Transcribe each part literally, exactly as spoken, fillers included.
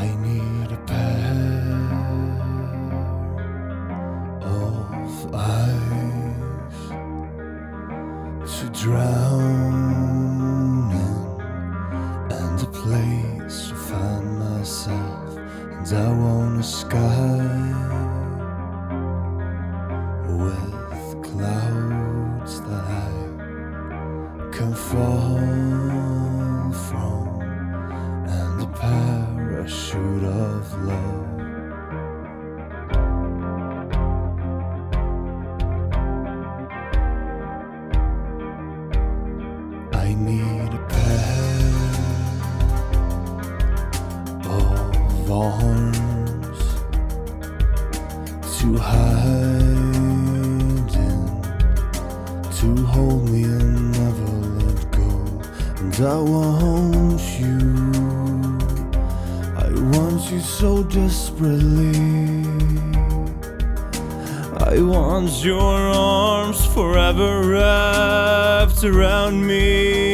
I need a pair of eyes to drown in, and a place to find myself. And I want a sky with clouds that I can fall from, and a parachute of love. I need a pair of arms to hide in, to hold me and never let go. And I want you, I want you so desperately. I want your arms forever wrapped around me.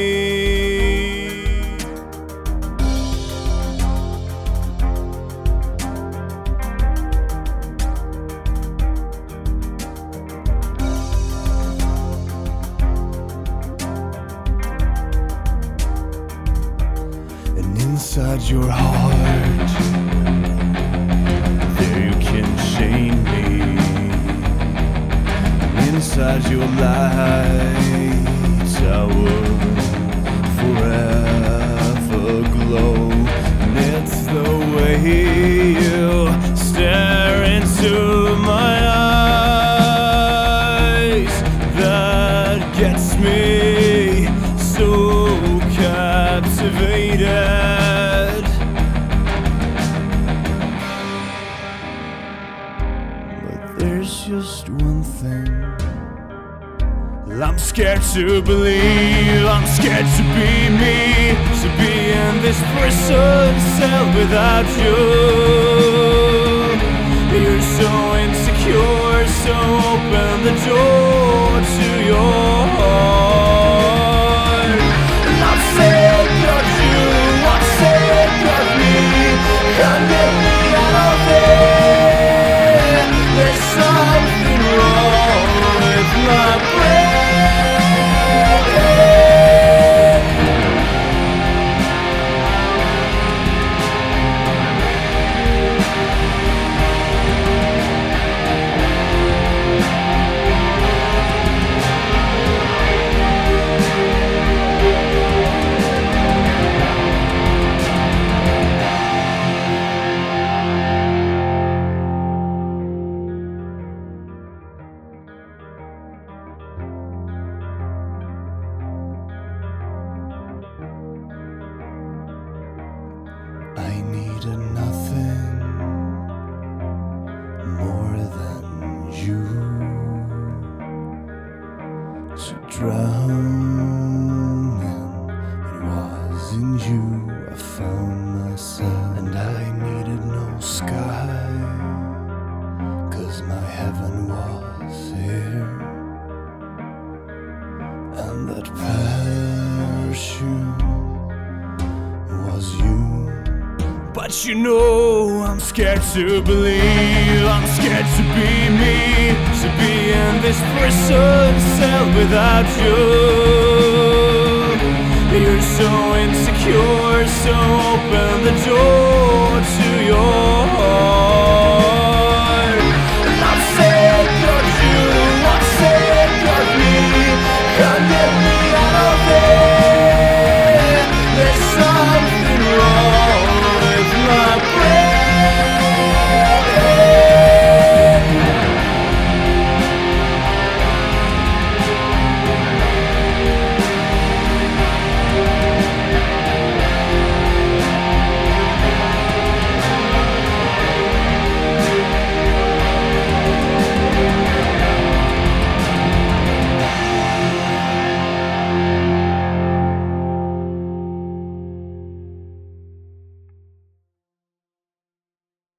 And inside your heart, there you can chain me. Inside your light, I will forever glow. And it's the way you stare into my eyes that gets me so captivated. But there's just one thing I'm scared to believe, I'm scared to be me, to be in this prison cell without you. You're so insecure, so open the door to your heart. And I'm sick of you, I'm sick of me, can't get me out of it. There's something wrong with my brain. I needed nothing more than you to drown in. It was in you I found myself, and I needed no sky, 'cause my heaven was here. And that parachute was you. But you know I'm scared to believe, I'm scared to be me, to be in this prison cell without you. You're so insecure, so open the door to your heart.